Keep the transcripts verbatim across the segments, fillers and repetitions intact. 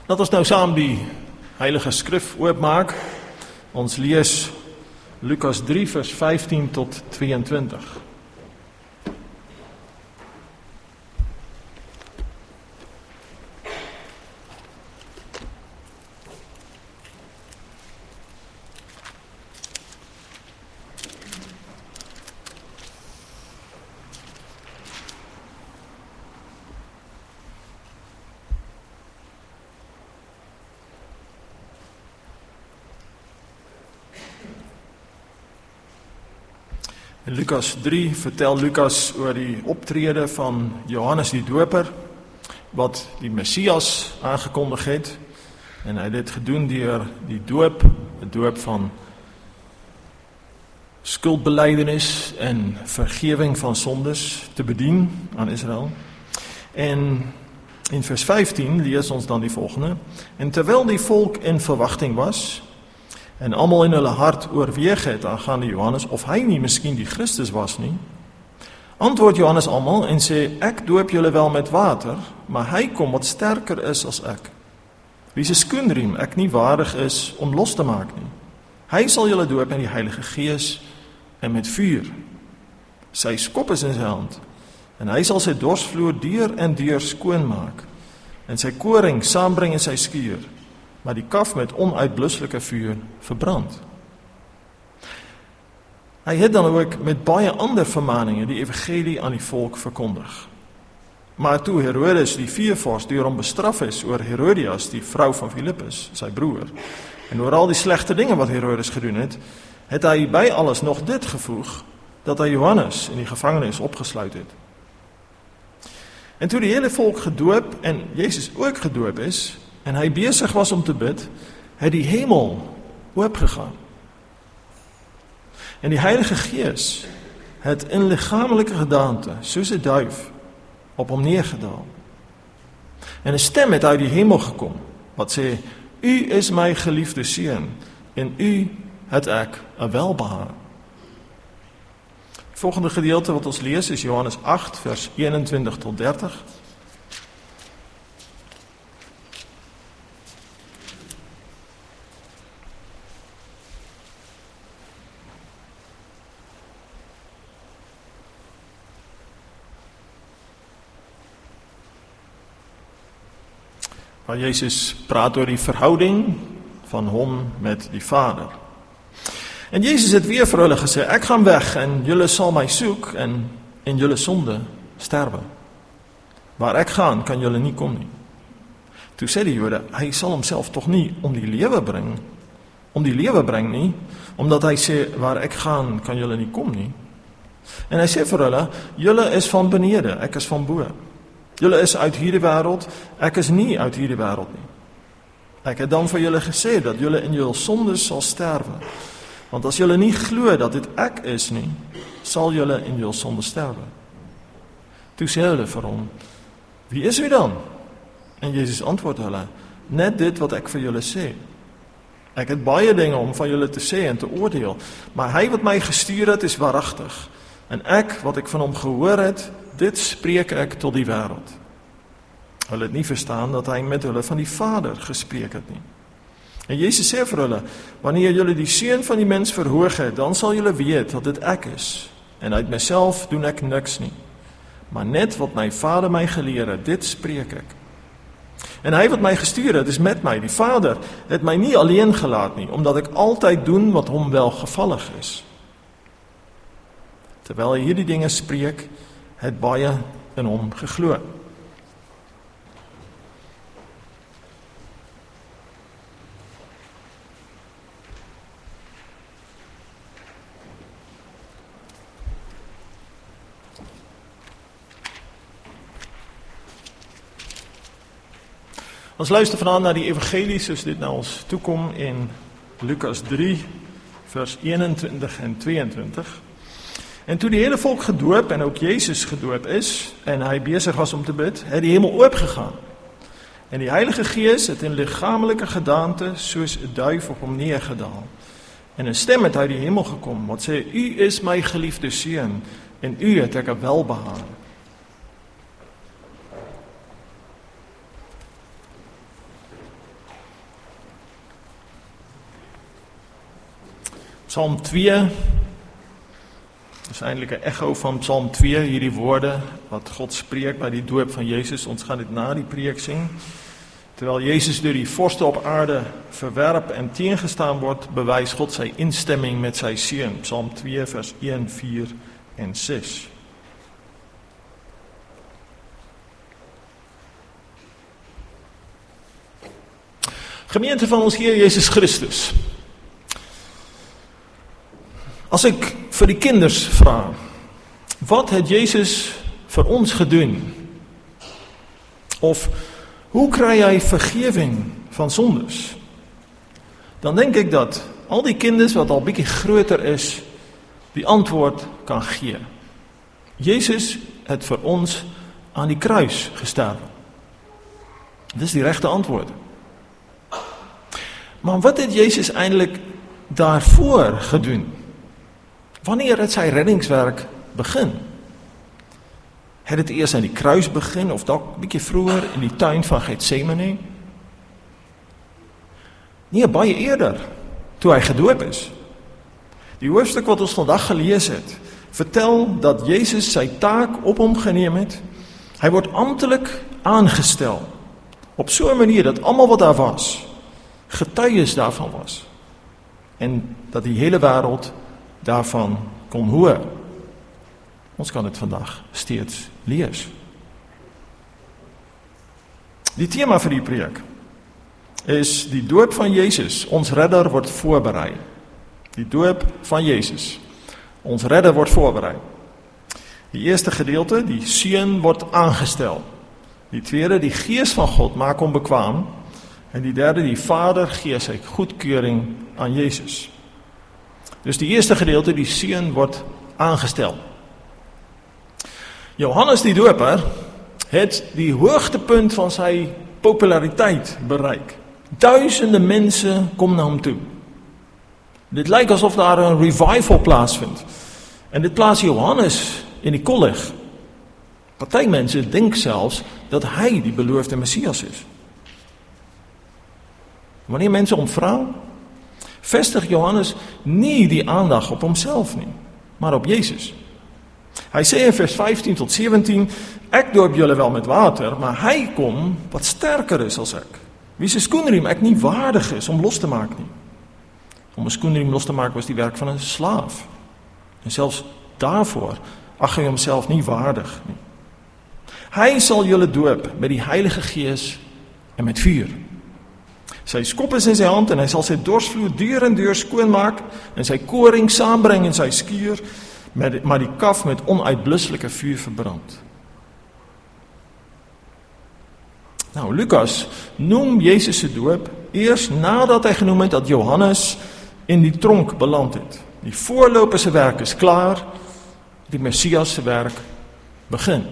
Laat ons nou saam die Heilige Skrif oopmaak. Ons lees Lukas drie vers vyftien tot tweeëntwintig. In Lukas drie vertel Lukas oor die optrede van Johannes die Doper, wat die Messias aangekondig het, en hy het dit gedoen deur die doop, 'n doop van skuldbelydenis en vergewing van sondes te bedien aan Israel. En in vers vyftien lees ons dan die volgende: En terwyl die volk in verwagting was, en almal in hulle hart oorweeg het aangaande Johannes, of hy nie miskien die Christus was nie, antwoord Johannes almal en sê, ek doop julle wel met water, maar hy kom wat sterker is as ek, wie se skoenriem ek nie waardig is om los te maak nie. Hy sal julle doop in die Heilige Gees en met vuur. Sy skop is in sy hand, en hy sal sy dorsvloer deur en deur skoon maak, en sy koring saambring in sy skuur, maar die kaf met onuitblusselike vuur verbrand. Hy het dan ook met baie ander vermaninge die evangelie aan die volk verkondig. Maar toe Herodes die viervors deur hom bestraf is oor Herodias, die vrou van Filippus, sy broer, en oor al die slegte dinge wat Herodes gedoen het, het hy by alles nog dit gevoeg, dat hy Johannes in die gevangenis opgesluit het. En toe die hele volk gedoop en Jezus ook gedoop is, en hy besig was om te bid, het die hemel oopgegaan. En die Heilige Gees het in liggaamlike gedaante, soos 'n duif, op hom neergedaal. En 'n stem het uit die hemel gekom, wat sê, U is my geliefde seun, en U het ek 'n welbehaag. Het volgende gedeelte wat ons lees is Johannes agt, vers eenentwintig tot dertig. Waar Jezus praat oor die verhouding van hom met die Vader. En Jezus het weer vir hulle gesê, ek gaan weg en julle sal my soek en in julle sonde sterwe. Waar ek gaan, kan julle nie kom nie. Toe sê die Jode, hy sal homself toch nie om die lewe bring, om die lewe bring nie, omdat hy sê, waar ek gaan, kan julle nie kom nie. En hy sê vir hulle, julle is van benede, ek is van bo. Julle is uit hierdie wêreld, ek is nie uit hierdie wêreld nie. Ek het dan vir julle gesê, dat julle in julle sondes sal sterwe. Want as julle nie glo dat dit ek is nie, sal julle in julle sondes sterwe. Toe sê hulle vir hom, wie is u dan? En Jezus antwoord hulle, net dit wat ek vir julle sê. Ek het baie dinge om van julle te sê en te oordeel, maar hy wat my gestuur het is waaragtig. En ek, wat ek van hom gehoor het, dit spreek ek tot die wêreld. Hulle het nie verstaan dat hy met hulle van die Vader gespreek het nie. En Jezus sê vir hulle, wanneer julle die Seun van die mens verhoog het, dan sal julle weet dat dit ek is. En uit myself doen ek niks nie. Maar net wat my Vader my geleer het, dit spreek ek. En hy wat my gestuur het, is met my. Die Vader het my nie alleen gelaat nie, omdat ek altyd doen wat hom welgevallig is. Terwyl hy hierdie dinge spreek, het baie in hom geglo. Ons luister vanaand na die evangelie soos dit na ons toekom in Lukas drie, vers eenentwintig en tweeëntwintig. En toe die hele volk gedoop en ook Jezus gedoop is, en hy besig was om te bid, het die hemel oopgegaan. En die Heilige Gees het in liggaamlike gedaante soos 'n duif op hom neergedaal. En 'n stem het uit die hemel gekom, wat sê, U is my geliefde seun, en U het ek 'n welbehaag. Psalm twee is eintlik 'n echo van Psalm twee, hierdie woorde wat God spreek by die doop van Jezus. Ons gaan dit na die preek sing. Terwyl Jezus deur die vorste op aarde verwerp en teengestaan word, bewys God sy instemming met sy seun. Psalm twee vers een, vier en ses. Gemeente van ons Heer Jezus Christus. As ek vir die kinders vra, wat het Jezus vir ons gedoen? Of hoe kry hy vergewing van sondes? Dan denk ek dat al die kinders wat al bietjie groter is, die antwoord kan gee. Jezus het vir ons aan die kruis gesterf. Dit is die regte antwoord. Maar wat het Jezus eintlik daarvoor gedoen? Wanneer het sy reddingswerk begin? Het dit eers aan die kruis begin, of dalk 'n bietjie vroeër in die tuin van Getsemane? Nee, baie eerder, toe hy gedoop is. Die hoofstuk wat ons vandag gelees het, vertel dat Jezus sy taak op hom geneem het. Hy word amptelik aangestel, op so 'n manier dat almal wat daar was, getuies daarvan was. En dat die hele wêreld daarvan kon hoor. Ons kan dit vandag steeds lees. Die tema vir die preek is die doop van Jezus. Ons redder word voorberei. Die doop van Jezus. Ons redder word voorberei. Die eerste gedeelte, die seun word aangestel. Die tweede, die gees van God maak hom bekwaam. En die derde, die Vader gee sy goedkeuring aan Jezus. Dus die eerste gedeelte, die seun word aangestel. Johannes die Doper het die hoogtepunt van sy populariteit bereik. Duisende mense kom na hom toe. Dit lyk asof daar 'n revival plaasvind. En dit plaas Johannes in die kollig. Party mense dink selfs dat hy die beloofde Messias is. Wanneer mense hom vra, vestig Johannes nie die aandag op homself nie, maar op Jezus. Hy sê in vers vyftien tot sewentien, ek doop julle wel met water, maar hy kom wat sterker is as ek. Wie se skoenriem ek nie waardig is om los te maak nie. Om 'n skoenriem los te maak was die werk van 'n slaaf. En selfs daarvoor ag hy homself nie waardig nie. Hy sal julle doop met die Heilige Gees en met vuur. Sy skop is in sy hand en hy sal sy dorsvloer deur en deur skoonmaak en sy koring saambring in sy skuur, met, maar die kaf met onuitblusselike vuur verbrand. Nou, Lukas noem Jezus se doop eers nadat hy genoem het dat Johannes in die tronk beland het. Die voorloper se werk is klaar, die Messias se werk begin.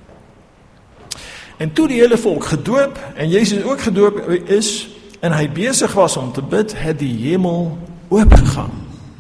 En toe die hele volk gedoop en Jezus ook gedoop is, en hy besig was om te bid, het die hemel oopgegaan.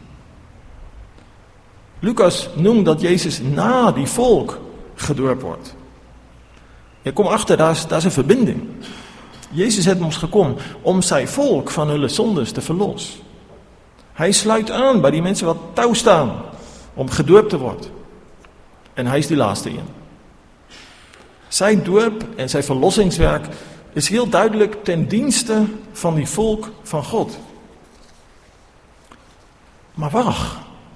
Lukas noem dat Jezus na die volk gedoop word. Ek kom agter, daar's daar's 'n verbinding. Jezus het ons gekom om sy volk van hulle sondes te verlos. Hy sluit aan by die mense wat tou staan om gedoop te word. En hy is die laaste een. Sy doop en sy verlossingswerk is heel duidelik ten dienste van die volk van God. Maar wag,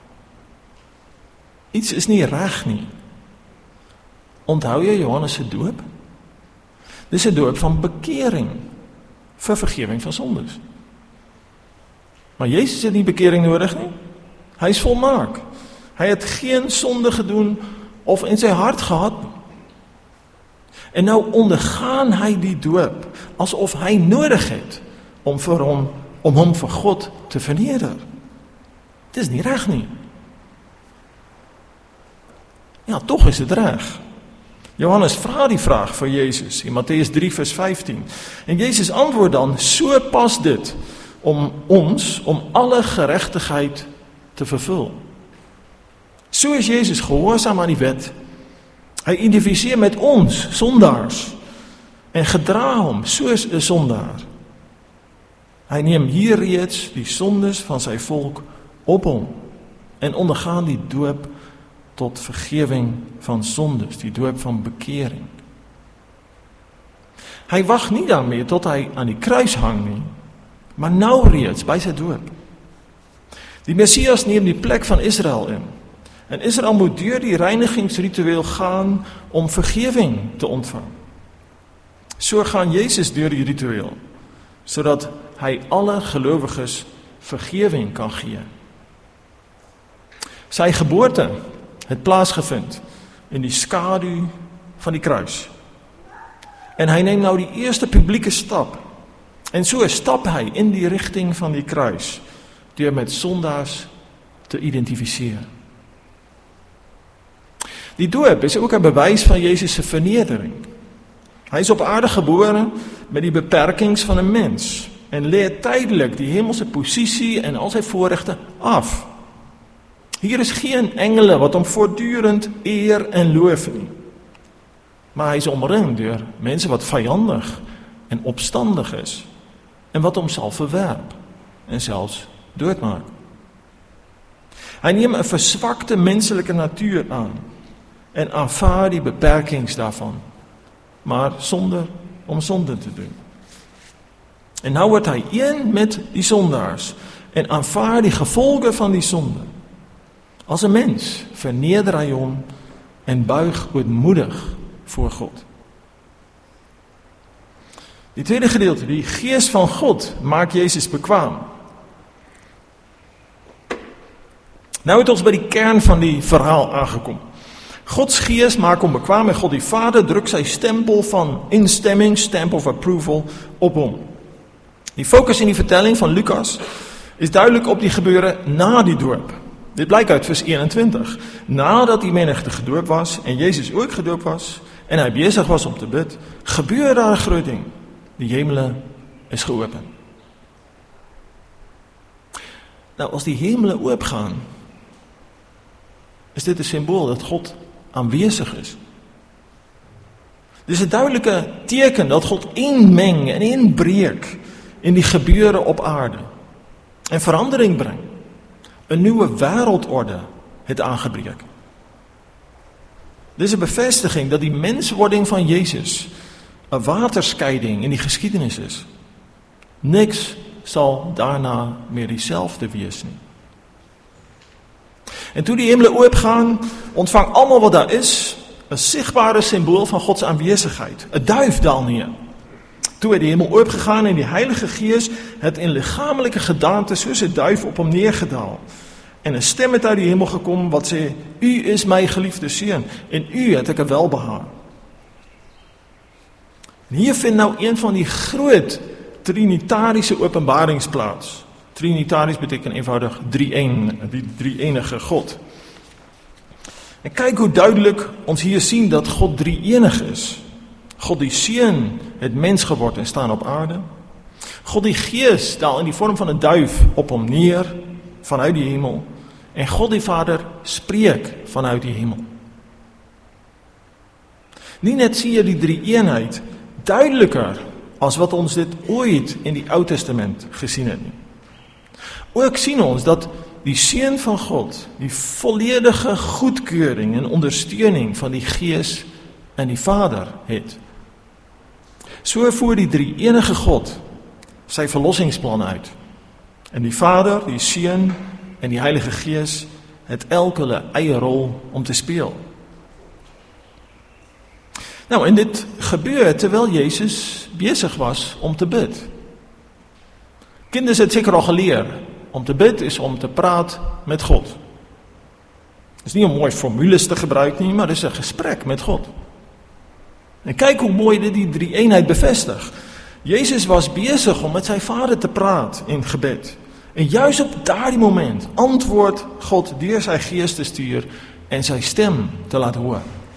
iets is nie reg nie. Onthou jy Johannes se doop? Dis 'n doop van bekering vir vergewing van sondes. Maar Jezus het nie bekering nodig nie. Hy is volmaak. Hy het geen sonde gedoen of in sy hart gehad nie. En nou ondergaan hy die doop asof hy nodig het om vir hom om hom vir God te verneder. Dit is nie reg nie. Ja, tog is dit reg. Johannes vra die vraag vir Jezus in Matteus drie vers vyftien. En Jezus antwoord dan, so pas dit om ons, om alle geregtigheid te vervul. So is Jezus gehoorsaam aan die wet. Hy identifiseer met ons, sondaars, en gedra hom soos 'n sondaar. Hy neem hier reeds die sondes van sy volk op hom en ondergaan die doop tot vergewing van sondes, die doop van bekering. Hy wag nie daarmee tot hy aan die kruis hang nie, maar nou reeds by sy doop. Die Messias neem die plek van Israel in. En Israel moet deur die reinigingsritueel gaan om vergewing te ontvang. So gaan Jezus deur die ritueel, sodat hy alle gelowiges vergewing kan gee. Sy geboorte het plaasgevind in die skadu van die kruis. En hy neem nou die eerste publieke stap. En so stap hy in die rigting van die kruis, deur met sondaars te identifiseer. Die doop is ook 'n bewys van Jesus se vernedering. Hy is op aarde gebore met die beperkings van 'n mens en lê tydelik die hemelse posisie en al sy voorregte af. Hier is geen engele wat hom voortdurend eer en loof nie. Maar hy is omring deur mense wat vyandig en opstandig is en wat hom sal verwerp en selfs doodmaak. Hy neem 'n verswakte menslike natuur aan en aanvaar die beperkings daarvan, maar sonder om sonde te doen. En nou word hy een met die sondaars en aanvaar die gevolge van die sonde. As 'n mens verneder hy hom en buig ootmoedig voor God. Die tweede gedeelte, die Gees van God maak Jezus bekwaam. Nou het ons by die kern van die verhaal aangekom. Gods Gees maak hom bekwaam en God die Vader druk sy stempel van instemming, stamp of approval, op hom. Die fokus in die vertelling van Lucas is duidelik op die gebeure na die doop. Dit blyk uit vers eenentwintig. Nadat die menigte gedoop was en Jezus ook gedoop was en hy besig was om te bid, gebeur daar 'n groot ding. Die hemele is geopen. Nou, as die hemele oopgaan, is dit 'n simbool dat God aanwesig is. Dit is 'n duidelike teken dat God inmeng en inbreek in die gebeure op aarde en verandering bring. 'n Nuwe wêreldorde het aangebreek. Dit is 'n bevestiging dat die menswording van Jezus 'n waterskeiding in die geskiedenis is. Niks sal daarna meer dieselfde wees nie. En toe die hemele oopgaan, ontvang almal wat daar is 'n sigbare simbool van God se aanwesigheid. 'n Duif daal neer. Toe het die hemel oopgegaan en die Heilige Gees het in liggaamlike gedaante soos 'n duif op hom neergedaal. En 'n stem het uit die hemel gekom wat sê: "U is my geliefde seun en u het ek 'n welbehaag." En hier vind nou een van die groot trinitariese openbarings plaas. Trinitaris beteken eenvoudig drie-een, die drie-enige God. En kyk hoe duidelik ons hier sien dat God drie-enig is. God die Seun het mens geword en staan op aarde. God die Gees daal in die vorm van 'n duif op hom neer vanuit die hemel. En God die Vader spreek vanuit die hemel. Nie net sien jy die drie-eenheid duideliker as wat ons dit ooit in die Ou Testament gesien het nie. Ook sien ons dat die Seun van God die volledige goedkeuring en ondersteuning van die Gees en die Vader het. So voer die drie-enige God sy verlossingsplan uit. En die Vader, die Seun en die Heilige Gees het elk hulle eie rol om te speel. Nou, en dit gebeur terwyl Jezus besig was om te bid. Kinders het seker al geleer, om te bid is om te praat met God. Het is nie om mooi formules te gebruik nie, maar het is 'n gesprek met God. En kyk hoe mooi dit die drie-eenheid bevestig. Jezus was besig om met sy Vader te praat in gebed. En juist op daardie moment antwoord God deur sy Gees te stuur en sy stem te laat hoor.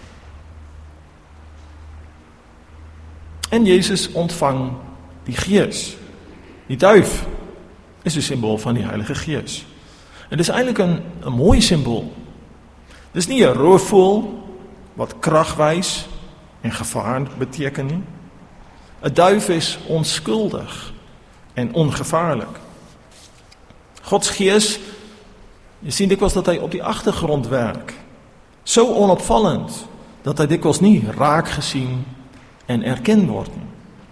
En Jezus ontvang die Gees. Die duif is 'n simbool van die Heilige Gees. En dit is eintlik 'n 'n mooi simbool. Dit is nie 'n roofvoël wat krag wys en gevaar beteken nie. 'n Duif is onskuldig en ongevaarlik. Gods Gees Jy sien dikwels dat hy op die agtergrond werk, so onopvallend, dat hy dikwels nie raak gesien en erken word nie.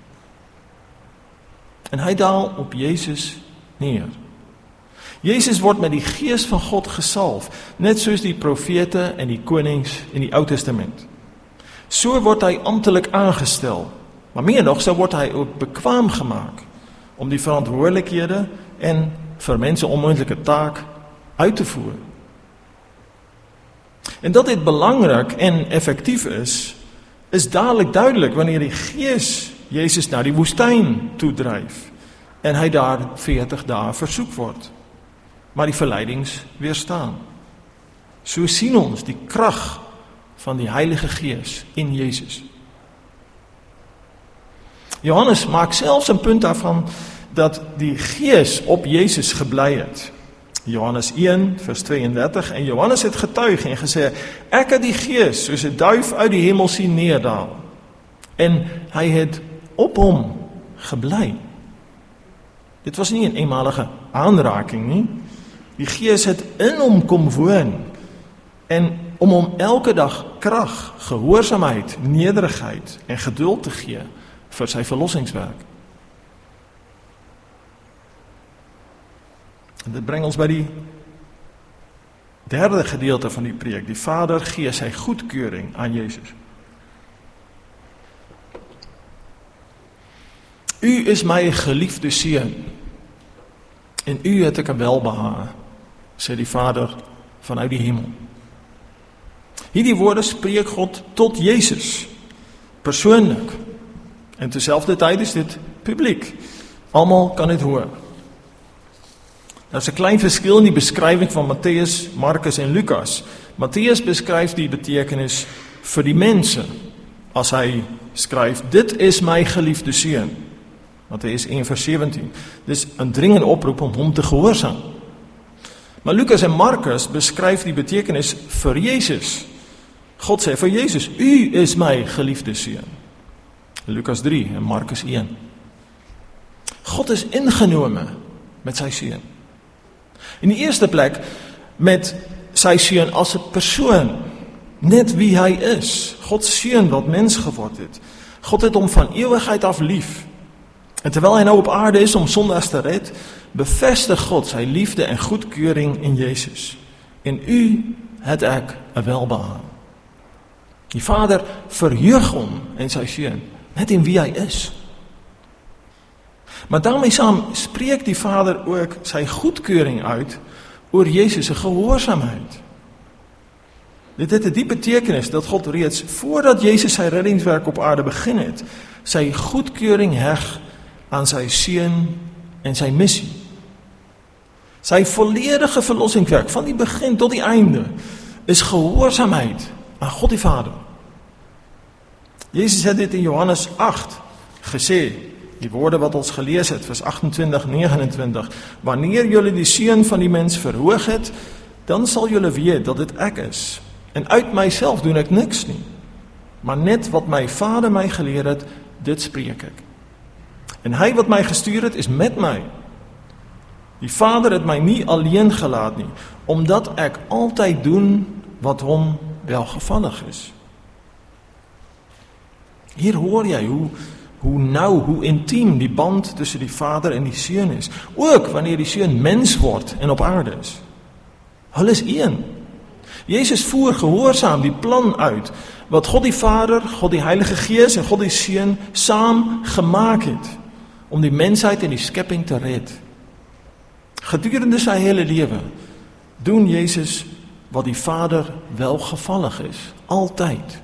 En hy daal op Jesus neer. Jezus word met die gees van God gesalf, net soos die profete en die konings in die Ou Testament. So word hy amptelik aangestel, maar meer nog, so word hy ook bekwaam gemaak om die verantwoordelikhede en vir mense onmoontlike taak uit te voer. En dat dit belangrik en effectief is, is dadelik duidelik wanneer die gees Jezus na die woestijn toedryf en hy daar veertig dae versoek word, maar die verleidings weerstaan. So sien ons die krag van die Heilige Gees in Jezus. Johannes maak selfs 'n punt daarvan dat die Gees op Jezus gebly het. Johannes een vers tweeëndertig, en Johannes het getuig en gesê, ek het die Gees soos 'n duif uit die hemel sien neerdaal, en hy het op hom gebly. Dit was nie 'n eenmalige aanraking nie, die Gees het in hom kom woon, en om hom elke dag krag, gehoorsaamheid, nederigheid en geduld te gee vir sy verlossingswerk. En dit bring ons by die derde gedeelte van die preek. Die Vader gee sy goedkeuring aan Jezus. U is my geliefde seun, en u het ek 'n welbehae, sê die Vader vanuit die hemel. Hierdie woorde spreek God tot Jezus, persoonlik, en terselfdertyd is dit publiek. Almal kan dit hoor. Daar is 'n klein verskil in die beskrywing van Matteus, Markus en Lukas. Matteus beskryf die betekenis vir die mense, as hy skryf, dit is my geliefde seun. Matteus een vers sewentien. Dis 'n dringende oproep om hom te gehoorsaam. Maar Lukas en Markus beskryf die betekenis vir Jezus. God sê vir Jezus, u is my geliefde seun. Lukas drie en Markus een. God is ingenome met sy seun. In die eerste plek met sy seun as 'n persoon, net wie hy is. God seun wat mens geword het. God het hom van ewigheid af lief. En terwyl hy nou op aarde is om sondaars te red, bevestig God sy liefde en goedkeuring in Jezus. En u het ek 'n welbehae. Die Vader verheug hom in sy seun, net in wie hy is. Maar daarmee saam spreek die Vader ook sy goedkeuring uit oor Jezus se gehoorsaamheid. Dit het die betekenis dat God reeds voordat Jezus sy reddingswerk op aarde begin het, sy goedkeuring heg aan sy seun en sy missie. Sy volledige verlossingswerk van die begin tot die einde is gehoorsaamheid aan God die Vader. Jezus het dit in Johannes agt gesê, die woorde wat ons gelees het, vers achtentwintig, negenentwintig, wanneer julle die seun van die mens verhoog het, dan sal julle weet dat dit ek is. En uit myself doen ek niks nie, maar net wat my Vader my geleer het, dit spreek ek. En hy wat my gestuur het, is met my. Die Vader het my nie alleen gelaat nie, omdat ek altyd doen wat hom welgevallig is. Hier hoor jy hoe, hoe nou, hoe intiem die band tussen die Vader en die Seun is. Ook wanneer die Seun mens word en op aarde is. Hulle is een. Jezus voer gehoorsaam die plan uit, wat God die Vader, God die Heilige Gees en God die Seun saam gemaak het, om die mensheid en die skepping te red. Gedurende sy hele lewe doen Jezus wat die Vader welgevallig is, altyd.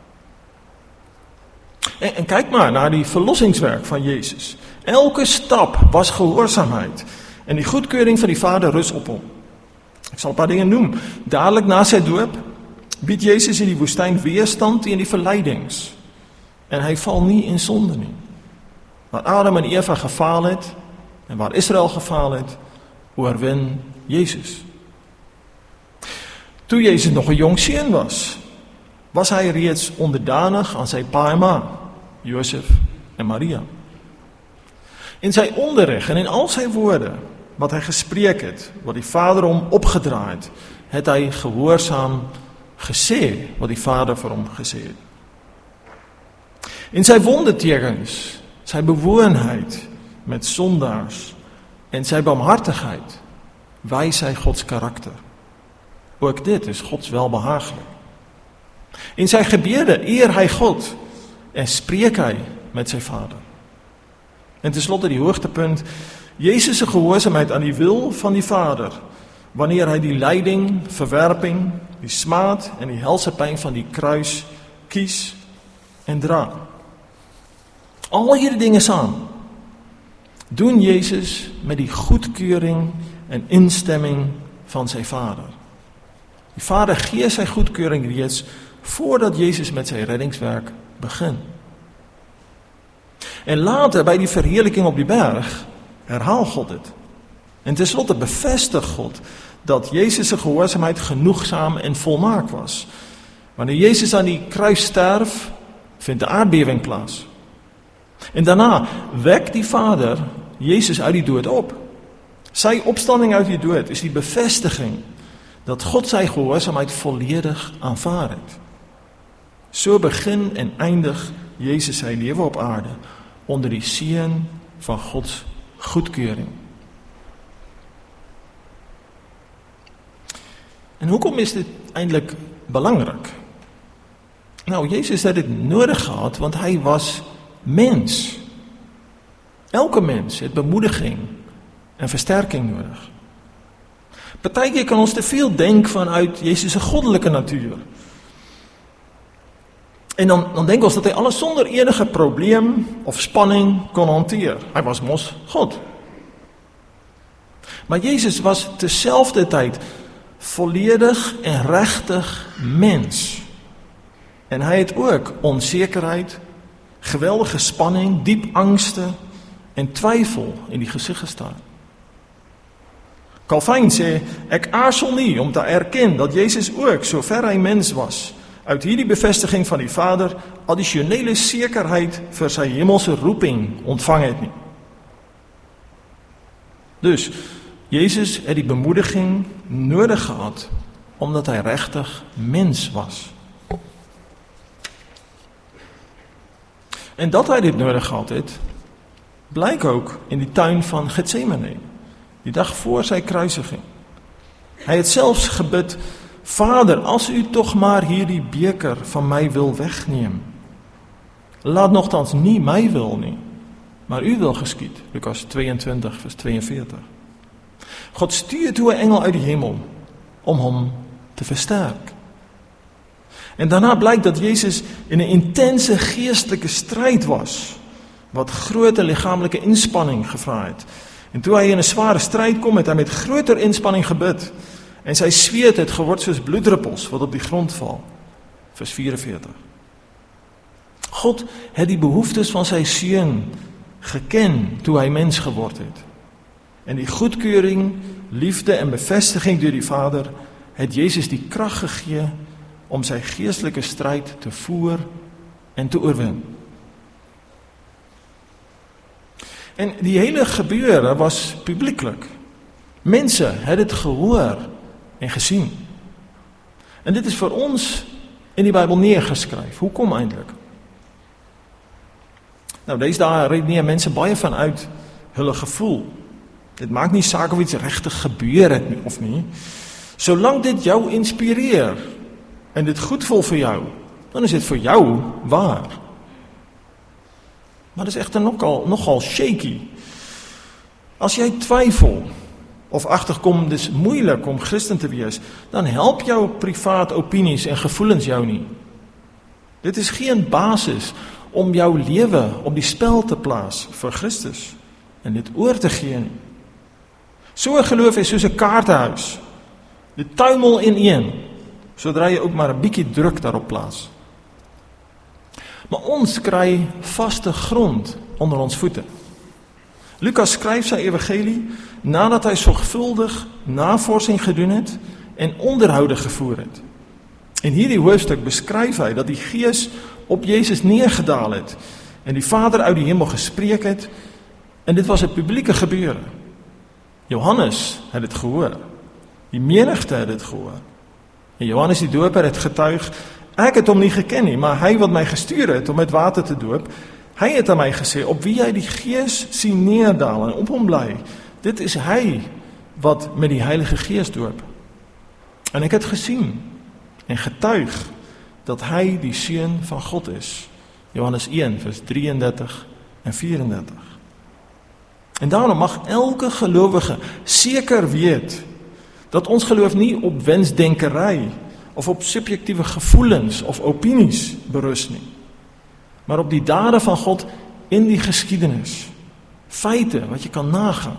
En, en kyk maar na die verlossingswerk van Jezus. Elke stap was gehoorsaamheid en die goedkeuring van die Vader rus op hom. Ek sal 'n paar dinge noem. Dadelik na sy doop bied Jezus in die woestyn weerstand teen die verleidings en hy val nie in sonde nie. Waar Adam en Eva gefaal het en waar Israel gefaal het, oorwin Jezus. Toe Jezus nog 'n jong seun was, was hy reeds onderdanig aan sy pa en ma, Josef en Maria. In sy onderrig en in al sy woorde wat hy gespreek het, wat die Vader hom opgedraai het, het hy gehoorsaam gesê wat die Vader vir hom gesê het. En sy wondertekens, sy bewoonheid met sondaars en sy barmhartigheid wys hy Gods karakter. Ook dit is Gods welbehaaglik. En sy gebede eer hy God en spreek hy met sy Vader. En tenslotte die hoogtepunt, Jesus se gehoorsaamheid aan die wil van die Vader, wanneer hy die lyding, verwerping, die smaad en die helse pyn van die kruis kies en dra. Al hierdie dinge saam doen Jesus met die goedkeuring en instemming van sy Vader. Die Vader gee sy goedkeuring reeds voordat Jesus met sy reddingswerk begin. En later by die verheerliking op die berg herhaal God dit. En tenslotte bevestig God dat Jesus se gehoorsaamheid genoegsaam en volmaak was. Wanneer Jesus aan die kruis sterf, vind 'n aardbewing plaas. En daarna wek die Vader Jesus uit die dood op. Sy opstanding uit die dood is die bevestiging dat God sy gehoorsaamheid volledig aanvaar het. So begin en eindig Jesus sy lewe op aarde onder die seën van Gods goedkeuring. En hoekom is dit eintlik belangrik? Nou, Jezus het dit nodig gehad, want hy was mens. Elke mens het bemoediging en versterking nodig. Partykeer kan ons te veel denk vanuit Jezus' se goddelike natuur. En dan, dan denk ons dat hy alles sonder enige probleem of spanning kon hanteer. Hy was mos God. Maar Jezus was terselfde tyd volledig en regtig mens. En hy het ook onsekerheid, geweldige spanning, diep angste en twyfel in die gesig gestaan. Calvin sê, ek aarzel nie om te erken dat Jezus ook, sover hy mens was, uit hierdie bevestiging van die Vader addisionele sekerheid vir sy hemelse roeping ontvang het nie. Dus, Jezus het die bemoediging nodig gehad, omdat hy regtig mens was. En dat hy dit nodig gehad het, blyk ook in die tuin van Getsemane, die dag voor sy kruisiging. Hy het selfs gebid, Vader, as u toch maar hierdie beker van my wil wegneem, laat nogtans nie my wil nie, maar u wil geskied, Lukas tweeëntwintig vers tweeënveertig. God stuur toe 'n engel uit die hemel om hom te versterk. En daarna blyk dat Jezus in 'n intense geestelike stryd was, wat groot liggaamlike inspanning gevra het. En toe hy in 'n sware stryd kom, het hy met groter inspanning gebid, en sy sweet het geword soos bloeddruppels wat op die grond val. Vers vyf-en-veertig. God het die behoeftes van sy seun geken toe hy mens geword het. En die goedkeuring, liefde en bevestiging deur die Vader het Jezus die krag gegee om sy geestelike stryd te voer en te oorwin. En die hele gebeure was publieklik. Mense het dit gehoor en gesien. En dit is vir ons in die Bybel neergeskryf. Hoekom eintlik? Nou, dis daar redeneer mense baie vanuit hulle gevoel. Dit maak nie saak of iets regtig gebeur het nie of nie. Solank dit jou inspireer en dit goed voel vir jou, dan is dit vir jou waar. Maar dit is echter nogal, nogal shaky. As jy twyfel of agterkom dis moeilik om Christen te wees, dan help jou privaat opinies en gevoelens jou nie. Dit is geen basis om jou lewe op die spel te plaas vir Christus en dit oor te gee nie. So 'n geloof is soos 'n kaartehuis. Dit tuimel ineen, sodra jy ook maar 'n bietjie druk daarop plaas. Maar ons kry vaste grond onder ons voete. Lukas skryf sy evangelie nadat hy sorgvuldig navorsing gedoen het en onderhoude gevoer het. In hierdie hoofstuk beskryf hy dat die Gees op Jezus neergedaal het en die Vader uit die hemel gespreek het, en dit was 'n publieke gebeure. Johannes het dit gehoor. Die menigte het dit gehoor. En Johannes die doper het getuig, ek het hom nie geken nie, maar hy wat my gestuur het om met water te doop, hy het aan my gesê, op wie hy die Gees sien neerdal en op hom bly, dit is hy wat met die Heilige Gees doop. En ek het gesien en getuig dat hy die Seun van God is. Johannes een vers drieëndertig en vierendertig. En daarom mag elke gelowige seker weet dat ons geloof nie op wensdenkery of op subjektiewe gevoelens of opinies berus nie, maar op die dade van God in die geskiedenis, feite wat jy kan nagaan.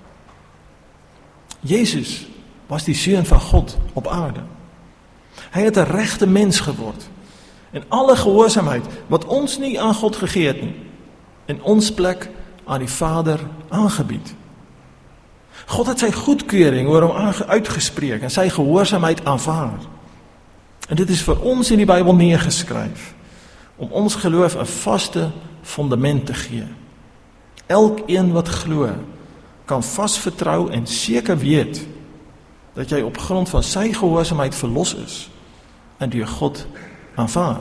Jezus was die Seun van God op aarde. Hy het 'n regte mens geword en alle gehoorsaamheid wat ons nie aan God gegee het nie, in ons plek aan die Vader aangebied. God het sy goedkeuring oor hom uitgespreek en sy gehoorsaamheid aanvaar. En dit is vir ons in die Bybel neergeskryf, om ons geloof 'n vaste fundament te gee. Elkeen wat glo, kan vas vertrou en seker weet, dat jy op grond van sy gehoorsaamheid verlos is, en deur God aanvaar.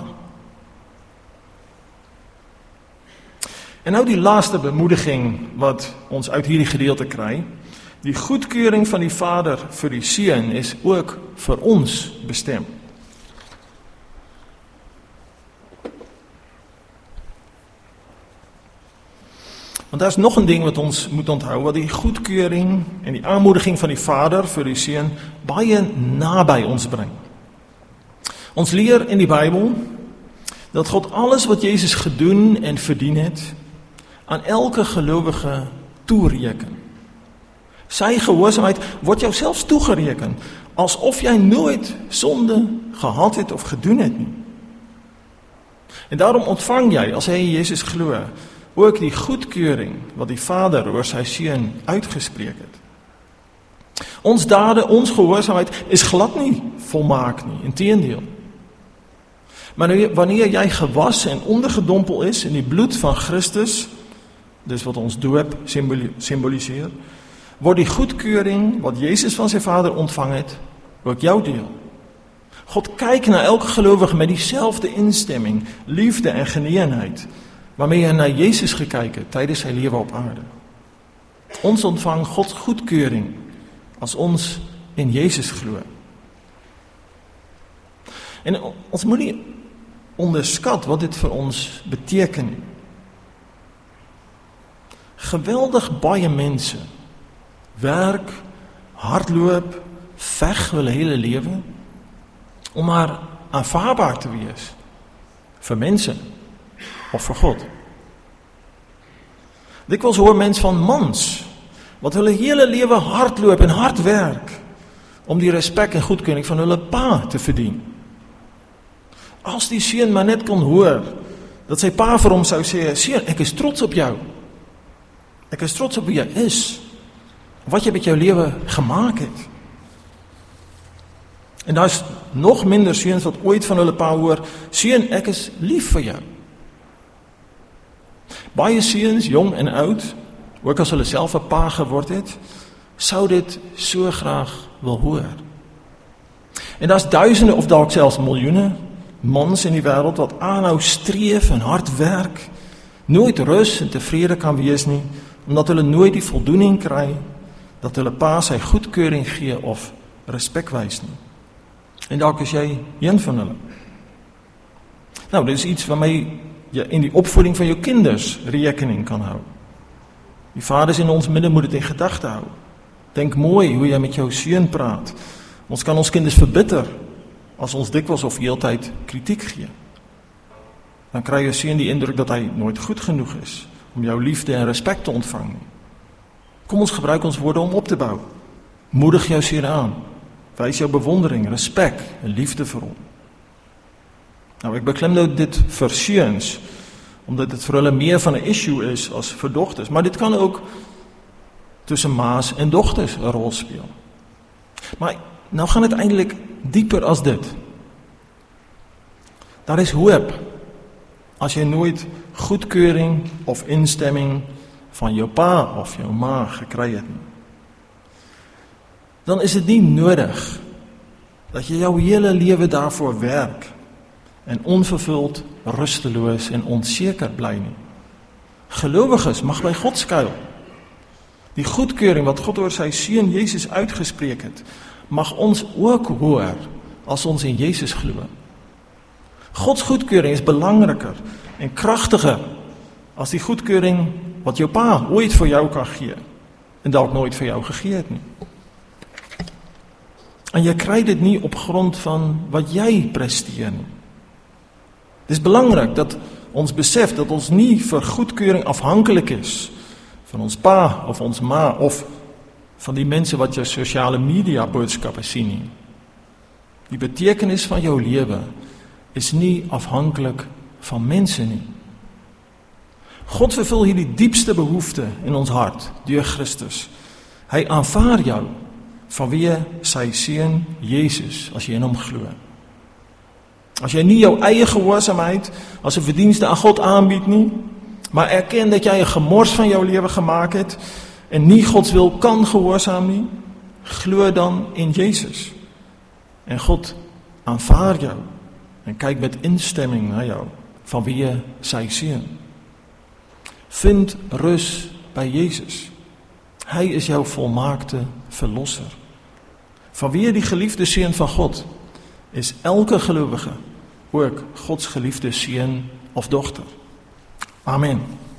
En nou die laaste bemoediging wat ons uit hierdie gedeelte kry, die goedkeuring van die Vader vir die Seun is ook vir ons bestem. Want daar is nog een ding wat ons moet onthou, wat die goedkeuring en die aanmoediging van die Vader vir die Seun baie naby ons bring. Ons leer in die Bybel dat God alles wat Jezus gedoen en verdien het, aan elke gelowige toereken. Sy gehoorsaamheid word jou selfs toegereken, asof jy nooit sonde gehad het of gedoen het nie. En daarom ontvang jy, as jy in Jezus glo, ook die goedkeuring wat die Vader oor sy Seun uitgespreek het. Ons dade, ons gehoorsaamheid is glad nie volmaak nie, inteendeel. Maar wanneer jy gewas en ondergedompel is in die bloed van Christus, dis wat ons doop symboliseer, word die goedkeuring wat Jezus van sy Vader ontvang het, ook jou deel. God kyk na elke gelowige met dieselfde instemming, liefde en geneenheid, waarmee hy na Jezus gekyk het tydens sy lewe op aarde. Ons ontvang Gods goedkeuring as ons in Jezus glo. En ons moet nie onderskat wat dit vir ons beteken. Geweldig baie mense werk, hardloop, veg hulle hele lewe om maar aanvaarbaar te wees vir mense of vir God. Dikwels hoor mens van mans wat hulle hele lewe hardloop en hard werk om die respek en goedkeuring van hulle pa te verdien. As die seun maar net kon hoor dat sy pa vir hom sou sê, seun, ek is trots op jou. Ek is trots op wie jy is. Wat jy met jou lewe gemaak het. En daar is nog minder seuns wat ooit van hulle pa hoor, seun, ek is lief vir jou. Baie seuns, jong en oud, ook as hulle self 'n pa geword het, sou dit so graag wil hoor. En daar's duisende of dalk selfs miljoene mans in die wêreld wat aanhou streef en hard werk, nooit rus en tevrede kan wees nie, omdat hulle nooit die voldoening kry dat hulle pa sy goedkeuring gee of respek wys nie. En dalk is jy een van hulle. Nou, dit is iets waarmee jy in die opvoeding van jou kinders rekening kan hou. Die vaders in ons midde moet dit in gedagte hou. Denk mooi hoe jy met jou seun praat. Ons kan ons kinders verbitter as ons dikwels of heeltyd kritiek gee. Dan kry jou seun die indruk dat hy nooit goed genoeg is om jou liefde en respek te ontvang nie. Kom ons gebruik ons woorde om op te bou. Moedig jou seun aan. Wys jou bewondering, respek en liefde vir hom. Nou, ek beklem nou dit vir seuns, omdat dit vir hulle meer van 'n issue is as vir dogters, maar dit kan ook tussen ma's en dogters 'n rol speel. Maar nou gaan dit eintlik dieper as dit. Daar is hoop as jy nooit goedkeuring of instemming van jou pa of jou ma gekry het nie. dan is dit nie nodig dat jy jou hele lewe daarvoor werk en onvervuld, rusteloos en onseker bly nie. Gelowiges mag by God skuil. Die goedkeuring wat God oor sy seun Jesus uitgespreek het, mag ons ook hoor as ons in Jesus glo. Gods goedkeuring is belangriker en kragtiger as die goedkeuring wat jou pa ooit vir jou kan gee en dalk nooit vir jou gegee het nie. En jy kry dit nie op grond van wat jy presteer nie. Dit is belangrik dat ons besef dat ons nie vir goedkeuring afhanklik is van ons pa of ons ma of van die mense wat jou sosiale media boodskappe sien nie. Die betekenis van jou lewe is nie afhanklik van mense nie. God vervul hierdie diepste behoefte in ons hart deur Christus. Hy aanvaar jou vanweë sy seun Jesus as jy in hom glo. As jy nie jou eie gehoorsaamheid as 'n verdienste aan God aanbied nie, maar erken dat jy 'n gemors van jou lewe gemaak het en nie Gods wil kan gehoorsaam nie, glo dan in Jesus. En God aanvaar jou en kyk met instemming na jou vanweë sy seun. Vind rus by Jesus. Hy is jou volmaakte verlosser. Vanweë die geliefde seun van God is elke gelowige ook Gods geliefde seun of dogter. Amen.